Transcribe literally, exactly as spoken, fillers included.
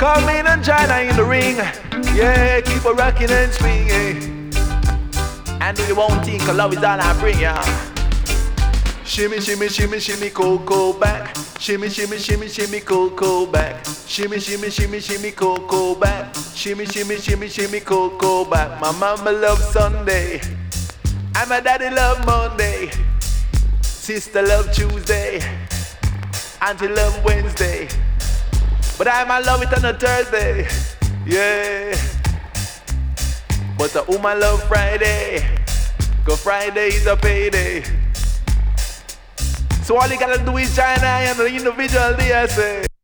Come in and join her in the ring. Yeah, keep her rocking and swinging. And you won't think love is all I bring ya. Shimmy, shimmy, shimmy, shimmy, cocoa back. Shimmy, shimmy, shimmy, shimmy, cocoa back. Shimmy, shimmy, shimmy, shimmy, cocoa back. Shimmy, shimmy, shimmy, shimmy, cocoa back. My mama loves Sunday, and my daddy love Monday. Sister love Tuesday, auntie love Wednesday, but I might love it on a Thursday. Yeah, but the woman love Friday, 'cause Friday is a payday. So all you gotta do is join I on the individual day, I say.